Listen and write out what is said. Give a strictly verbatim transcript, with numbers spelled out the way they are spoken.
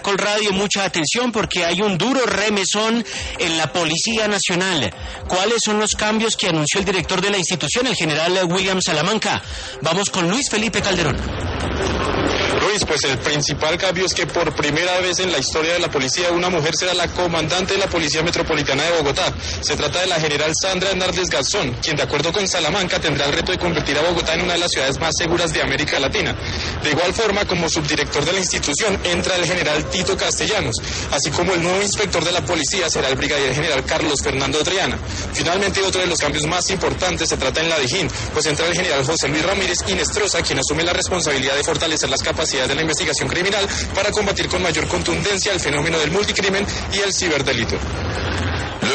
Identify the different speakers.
Speaker 1: Caracol Radio, mucha atención porque hay un duro remesón en la Policía Nacional. ¿Cuáles son los cambios que anunció el director de la institución, el general William Salamanca? Vamos con Luis Felipe Calderón.
Speaker 2: Luis, pues el principal cambio es que por primera vez en la historia de la policía una mujer será la comandante de la Policía Metropolitana de Bogotá. Se trata de la general Sandra Hernández Garzón, quien de acuerdo con Salamanca tendrá el reto de convertir a Bogotá en una de las ciudades más seguras de América Latina. De igual forma, como subdirector de la institución entra el general Tito Castellanos, así como el nuevo inspector de la policía será el brigadier general Carlos Fernando Triana. Finalmente, otro de los cambios más importantes se trata en la Dijín, pues entra el general José Luis Ramírez Inestrosa, quien asume la responsabilidad de fortalecer las capacidades de la investigación criminal para combatir con mayor contundencia el fenómeno del multicrimen y el ciberdelito.